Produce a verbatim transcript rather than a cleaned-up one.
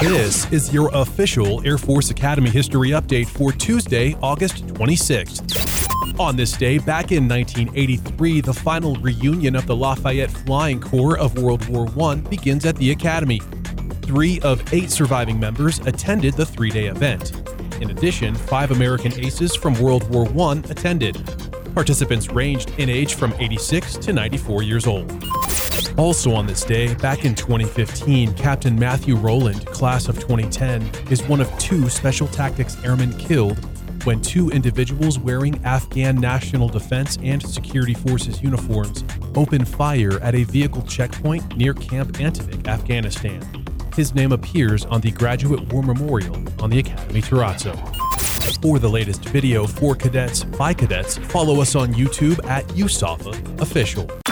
This is your official Air Force Academy history update for Tuesday, August twenty-sixth. On this day, back in nineteen eighty-three, the final reunion of the Lafayette Flying Corps of World War One begins at the Academy. Three of eight surviving members attended the three-day event. In addition, five American aces from World War One attended. Participants ranged in age from eighty-six to ninety-four years old. Also on this day, back in twenty fifteen, Captain Matthew Rowland, class of twenty ten, is one of two Special Tactics airmen killed when two individuals wearing Afghan National Defense and Security Forces uniforms opened fire at a vehicle checkpoint near Camp Antivik, Afghanistan. His name appears on the Graduate War Memorial on the Academy Terrazzo. For the latest video for cadets by cadets, follow us on YouTube at U S A F A Official.